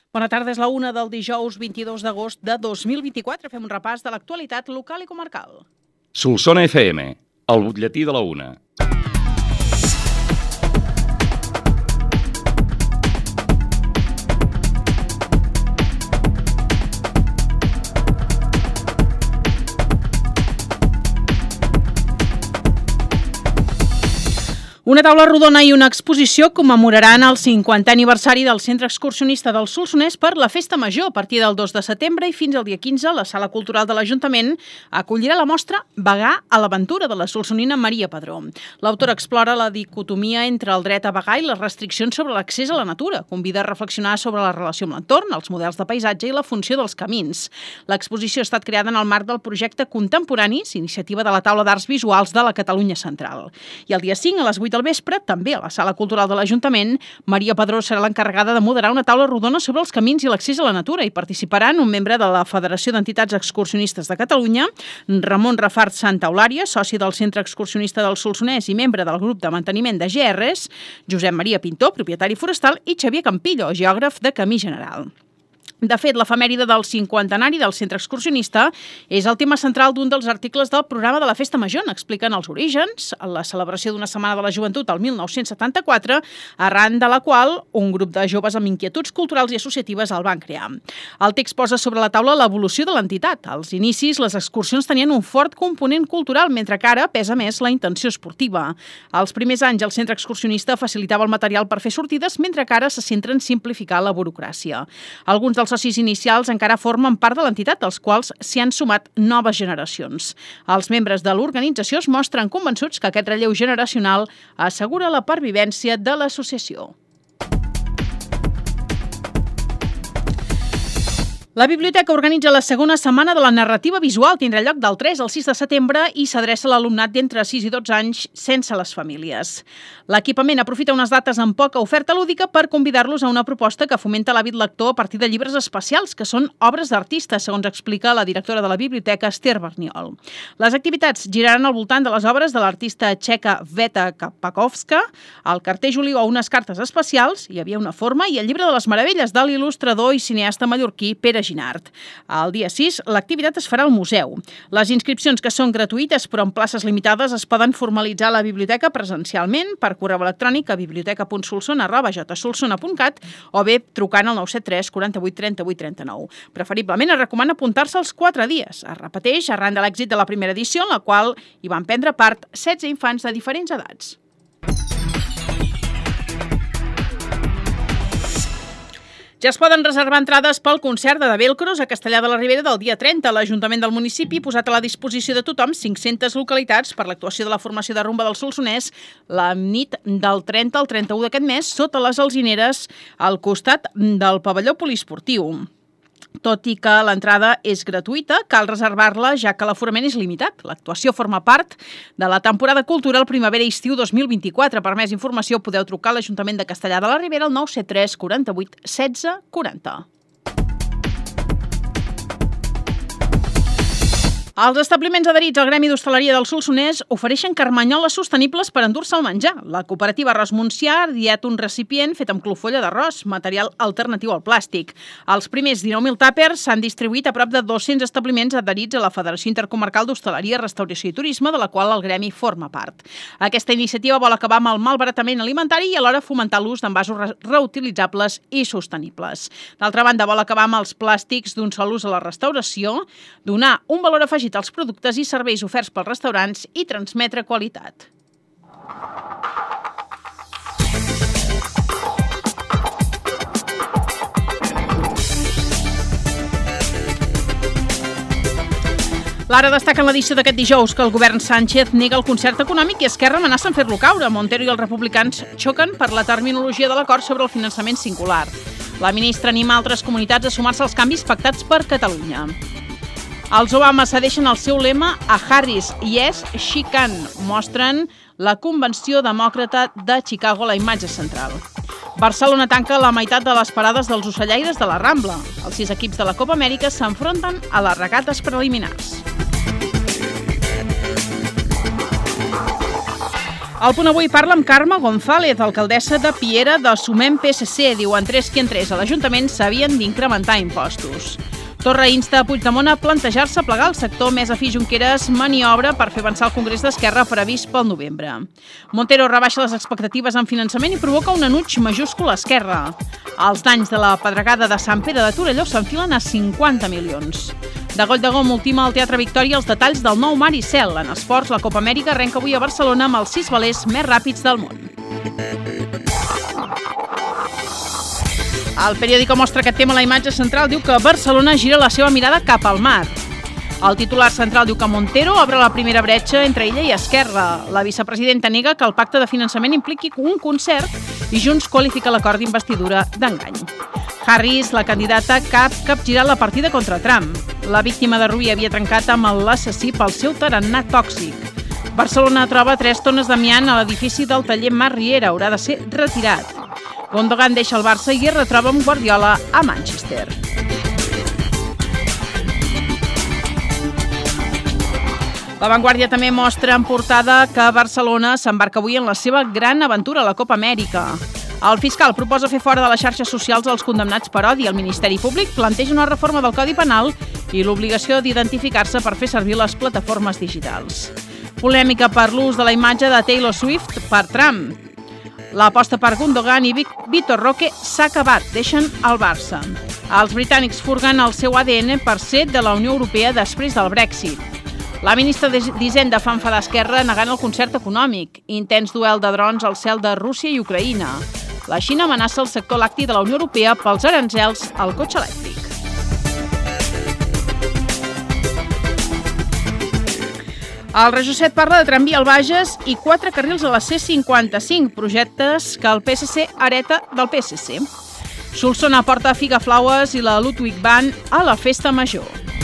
Bona tarda, és la 1 del dijous 22 d'agost de 2024. Fem un repàs de l'actualitat local i comarcal. Solsona FM, el butlletí de la 1. Una taula rodona i una exposició commemoraran el 50è aniversari del Centre Excursionista del Solsonès per la Festa Major. A partir del 2 de setembre i fins al dia 15, la Sala Cultural de l'Ajuntament acollirà la mostra Vagar a l'aventura de la solsonina Maria Padró. L'autora explora la dicotomia entre el dret a vagar i les restriccions sobre l'accés a la natura. Convida a reflexionar sobre la relació amb l'entorn, els models de paisatge i la funció dels camins. L'exposició ha estat creada en el marc del projecte Contemporanis, iniciativa de la Taula d'Arts Visuals de la Catalunya Central. I el dia 5, a les 8 del vespre, també a la Sala Cultural de l'Ajuntament, Maria Padró serà l'encarregada de moderar una taula rodona sobre els camins i l'accés a la natura. Hi participaran un membre de la Federació d'Entitats Excursionistes de Catalunya, Ramon Rafart Santa Eulària, soci del Centre Excursionista del Solsonès i membre del grup de manteniment de GRs, Josep Maria Pintor, propietari forestal, i Xavier Campillo, geògraf de Camí General. De fet, l'efemèride del 50ennari del Centre Excursionista és el tema central d'un dels articles del programa de la Festa Major. Expliquen els orígens, la celebració d'una Setmana de la Joventut el 1974, arran de la qual un grup de joves amb inquietuds culturals i associatives el van crear. El text posa sobre la taula l'evolució de l'entitat. Als inicis, les excursions tenien un fort component cultural, mentre que ara pesa més la intenció esportiva. Als primers anys, el Centre Excursionista facilitava el material per fer sortides, mentre que ara se centra en simplificar la burocràcia. Alguns dels socis inicials encara formen part de l'entitat, dels quals s'hi han sumat noves generacions. Els membres de l'organització es mostren convençuts que aquest relleu generacional assegura la pervivència de l'associació. La biblioteca organitza la segona setmana de la narrativa visual. Tindrà lloc del 3 al 6 de setembre i s'adreça a l'alumnat d'entre 6 i 12 anys sense les famílies. L'equipament aprofita unes dates amb poca oferta lúdica per convidar-los a una proposta que fomenta l'hàbit lector a partir de llibres especials, que són obres d'artistes, segons explica la directora de la biblioteca, Esther Berniol. Les activitats giraran al voltant de les obres de l'artista txeca Veta Pakovska, el cartell oliu a unes cartes especials, hi havia una forma, i el llibre de les meravelles de l'il·lustrador i cineasta mallorquí Pere Ginart. El dia 6, l'activitat es farà al museu. Les inscripcions, que són gratuïtes però amb places limitades, es poden formalitzar a la biblioteca presencialment per correu electrònic a biblioteca.solsona@solsona.cat o bé trucant al 973 48 38 39. Preferiblement es recomana apuntar-se als 4 dies. Es repeteix arran de l'èxit de la primera edició, en la qual hi van prendre part 16 infants de diferents edats. Ja es poden reservar entrades pel concert de Velcros a Castellar de la Ribera del dia 30. L'Ajuntament del municipi ha posat a la disposició de tothom 500 localitats per l'actuació de la formació de rumba del Solsonès la nit del 30 al 31 d'aquest mes sota les alzineres al costat del pavelló poliesportiu. Tot i que l'entrada és gratuïta, cal reservar-la ja que l'aforament és limitat. L'actuació forma part de la temporada cultural primavera-estiu 2024. Per més informació podeu trucar a l'Ajuntament de Castellar de la Ribera al 973 48 16 40. Els establiments adherits al Gremi d'Hostaleria del Solsonès ofereixen carmanyoles sostenibles per endur-se el menjar. La cooperativa Arròs Montsià ha ideat un recipient fet amb clofolla d'arròs, material alternatiu al plàstic. Els primers 19.000 tàpers s'han distribuït a prop de 200 establiments adherits a la Federació Intercomarcal d'Hostaleria, Restauració i Turisme, de la qual el Gremi forma part. Aquesta iniciativa vol acabar amb el malbaratament alimentari i alhora fomentar l'ús d'envasos reutilitzables i sostenibles. D'altra banda, vol acabar amb els plàstics d'un sol ús a la restauració, donar un valor afegit als productes i serveis oferts pels restaurants i transmetre qualitat. L'Ara destaca en l'edició d'aquest dijous que el govern Sánchez nega el concert econòmic i Esquerra amenaça en fer-lo caure. Montero i els republicans xoquen per la terminologia de l'acord sobre el finançament singular. La ministra anima altres comunitats a sumar-se als canvis pactats per Catalunya. Els Obama cedeixen el seu lema a Harris, Yes, She Can. Mostren la Convenció Demòcrata de Chicago a la imatge central. Barcelona tanca la meitat de les parades dels ocellaires de la Rambla. Els 6 equips de la Copa Amèrica s'enfronten a les regates preliminars. El Punt Avui parla amb Carme González, alcaldessa de Piera de Sumem PSC. Diu, en 3 qui en 3 a l'Ajuntament s'havien d'incrementar impostos. Torra insta a Puigdemont a plantejar-se plegar el sector. Més afí Junqueras maniobra per fer avançar el Congrés d'Esquerra previst pel novembre. Montero rebaixa les expectatives en finançament i provoca un enuig majúscul a Esquerra. Els danys de la pedregada de Sant Pere de Torelló s'enfilen a 50 milions. De Goll de Gom ultima al Teatre Victòria els detalls del nou Mar i Cel. En esports, la Copa Amèrica arrenca avui a Barcelona amb els 6 velers més ràpids del món. El periòdico mostra aquest tema a la imatge central. Diu que Barcelona gira la seva mirada cap al mar. El titular central diu que Montero obre la primera bretxa entre ella i Esquerra. La vicepresidenta nega que el pacte de finançament impliqui un concert i Junts qualifica l'acord d'investidura d'engany. Harris, la candidata, capgirar la partida contra Trump. La víctima de Rui havia trencat amb l'assassí pel seu tarannà tòxic. Barcelona troba 3 tones d'amiant a l'edifici del taller Mar Riera. Haurà de ser retirat. Gundogan deixa el Barça i es retroba amb Guardiola a Manchester. La Vanguardia també mostra en portada que Barcelona s'embarca avui en la seva gran aventura a la Copa Amèrica. El fiscal proposa fer fora de les xarxes socials els condemnats per odi. El Ministeri Públic planteja una reforma del Codi Penal i l'obligació d'identificar-se per fer servir les plataformes digitals. Polèmica per l'ús de la imatge de Taylor Swift per Trump. L'aposta per Gundogan i Vitor Roque s'ha acabat, deixen el Barça. Els britànics furguen el seu ADN per ser de la Unió Europea després del Brexit. La ministra d'Hisenda fa enfadar Esquerra negant el concert econòmic. Intens duel de drons al cel de Rússia i Ucraïna. La Xina amenaça el sector lacti de la Unió Europea pels aranzels al cotxe elèctric. El Regió 7 parla de tramvia al Bages i 4 carrils a la C55, projectes que el PSC hereta del PSC. Solsona porta Figaflaues i la Ludwig Band a la Festa Major.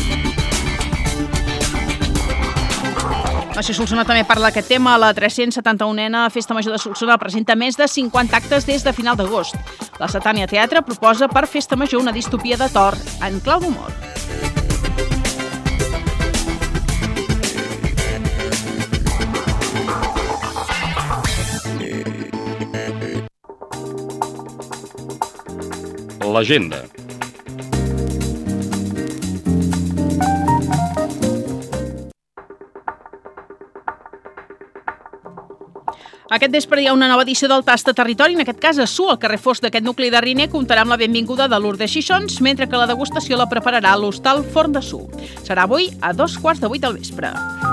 Nació Solsona també parla d'aquest tema. La 371a Festa Major de Solsona presenta més de 50 actes des de final d'agost. La Satània Teatre proposa per Festa Major una distopia de Thor en clau d'humor. L'agenda. Aquest vespre hi ha una nova edició del Tasta Territori, en aquest cas a Su, al carrer Fosc d'aquest nucli de Riner, comptarà amb la benvinguda de Lourdes Xixons, mentre que la degustació la prepararà l'Hostal Forn de Su. Serà avui a 7:15 del vespre.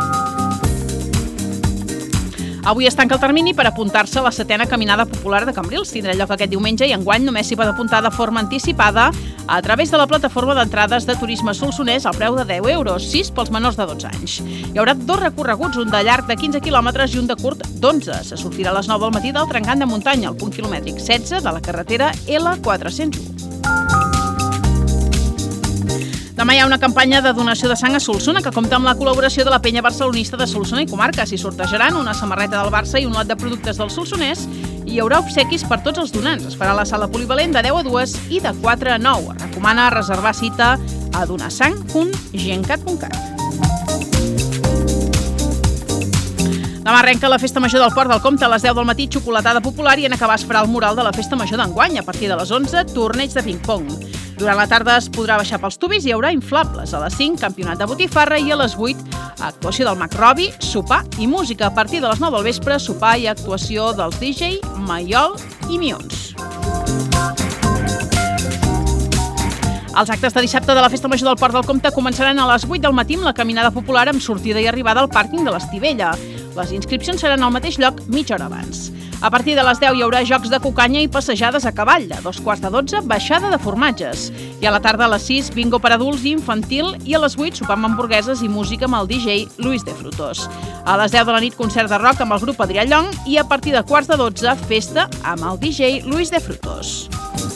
Avui es tanca el termini per apuntar-se a la 7a Caminada Popular de Cambrils. Tindrà lloc aquest diumenge i enguany només s'hi pot apuntar de forma anticipada a través de la plataforma d'entrades de turisme solsonès al preu de 10 euros, 6 pels menors de 12 anys. Hi haurà 2 recorreguts, un de llarg de 15 quilòmetres i un de curt d'11. Se sortirà a les 9 del matí del trencant de muntanya, al punt quilomètric 16 de la carretera L401. Demà hi ha una campanya de donació de sang a Solsona que compta amb la col·laboració de la penya barcelonista de Solsona i comarca. S'hi sortejaran una samarreta del Barça i un lot de productes del Solsonès i hi haurà obsequis per tots els donants. Es farà a la sala polivalent de 10 a 2 i de 4 a 9. Es recomana reservar cita a donasang.gencat.cat. Demà arrenca la Festa Major del Port del Comte a les 10 del matí, xocolatada popular, i en acabar es farà el mural de la Festa Major d'enguany. A partir de les 11, torneig de ping-pong. Durant la tarda es podrà baixar pels tubis i hi haurà inflables. A les 5, campionat de botifarra, i a les 8, actuació del Mac Robi, sopar i música. A partir de les 9 del vespre, sopar i actuació dels DJ Maiol i Mions. Els actes de dissabte de la Festa Major del Port del Comte començaran a les 8 del matí amb la caminada popular amb sortida i arribada al pàrquing de l'Estivella. Les inscripcions seran al mateix lloc mitja hora abans. A partir de les 10 hi haurà jocs de cucanya i passejades a cavall. A 11:15, baixada de formatges. I a la tarda a les 6, bingo per adults i infantil, i a les 8, sopar amb hamburgueses i música amb el DJ Luis de Frutos. A les 10 de la nit, concert de rock amb el grup Adrià Llong, i a partir de 11:45, festa amb el DJ Luis de Frutos.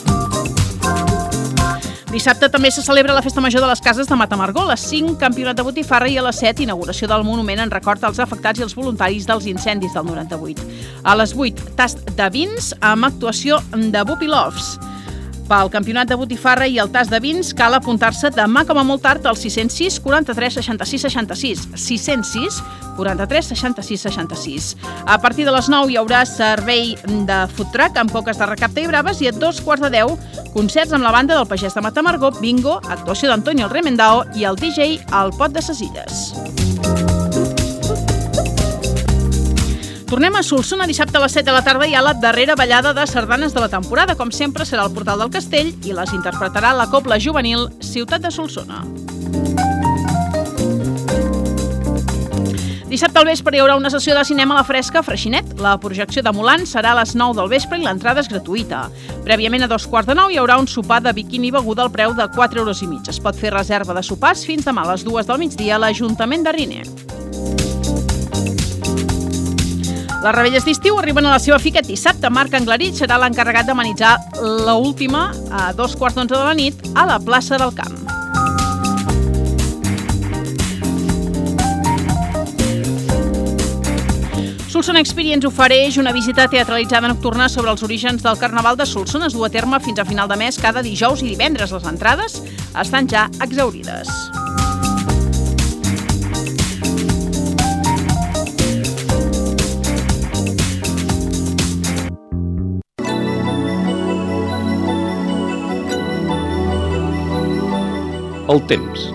Dissabte també se celebra la Festa Major de les Cases de Matamargó, a les 5, campionat de botifarra, i a les 7, inauguració del monument en record als afectats i els voluntaris dels incendis del 98. A les 8, tast de vins amb actuació de Bupi Loves. Pel campionat de botifarra i el tas de vins cal apuntar-se demà com a molt tard al 606 43 66 66. 606 43 66 66. A partir de les 9 hi haurà servei de food truck amb coques de recapte i braves i a 2:15 concerts amb la banda del Pagès de Matamargó, bingo, actuació d'Antonio el Remendao i el DJ al Pot de ses Illes. Tornem a Solsona dissabte a les 7 de la tarda i a la darrera ballada de sardanes de la temporada. Com sempre, serà al Portal del Castell i les interpretarà la Cobla Juvenil Ciutat de Solsona. Dissabte al vespre hi haurà una sessió de cinema a la Fresca a Freixenet. La projecció de Mulan serà a les 9 del vespre i l'entrada és gratuïta. Prèviament a 9:15 hi haurà un sopar de biquini beguda al preu de 4,5 €. Es pot fer reserva de sopars fins demà a les 2 del migdia a l'Ajuntament de Riner. Les revetlles d'estiu arriben a la seva fi aquest dissabte. Marc Anglarit serà l'encarregat d'amenitzar l'última a 2:15 de la nit a la plaça del Camp. Solsona Experience ofereix una visita teatralitzada nocturna sobre els orígens del Carnaval de Solsona. Es du a terme fins a final de mes cada dijous i divendres. Les entrades estan ja exhaurides. El temps.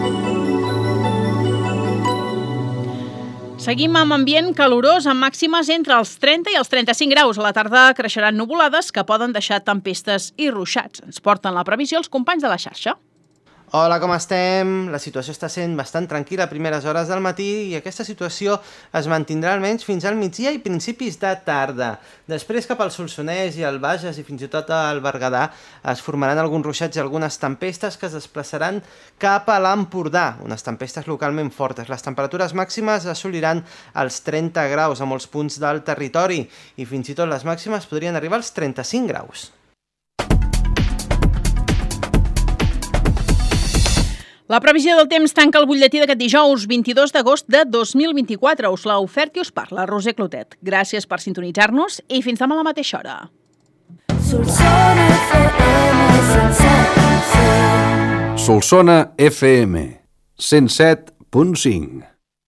Seguim amb ambient calorós, amb màximes entre els 30 i els 35 graus. A la tarda creixeran nuvolades que poden deixar tempestes i ruixats. Ens porten la previsió els companys de la xarxa. Hola, com estem? La situació està sent bastant tranquil·la a primeres hores del matí i aquesta situació es mantindrà almenys fins al migdia i principis de tarda. Després, cap al Solsonès i al Bages i fins i tot al Berguedà es formaran alguns ruixats i algunes tempestes que es desplaçaran cap a l'Empordà, unes tempestes localment fortes. Les temperatures màximes assoliran els 30 graus a molts punts del territori i fins i tot les màximes podrien arribar als 35 graus. La previsió del temps tanca el butlletí d'aquest dijous 22 d'agost de 2024. Us l'ha ofert i us parla Roser Clotet. Gràcies per sintonitzar-nos i fins demà a la mateixa hora. Solsona FM 107.5